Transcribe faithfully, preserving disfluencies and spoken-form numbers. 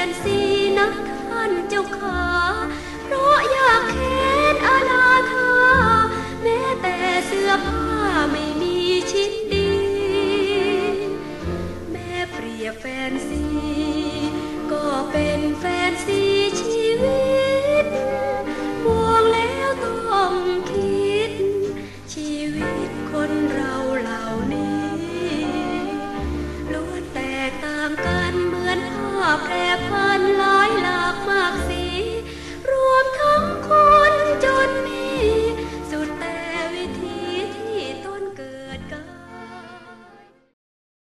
นซีนักท่านเจ้าขาเพราะอยากเห็นอาณาถาแม้แต่เสื้อผ้าไม่มีชิ้นดีแม่เปรียบแฟนซีก็เป็นแฟนซีชีวิตมองแล้วต้องคิดชีวิตคนเราเหล่านี้ล้วนแตกต่างกันเหมือนภาพแปรผัน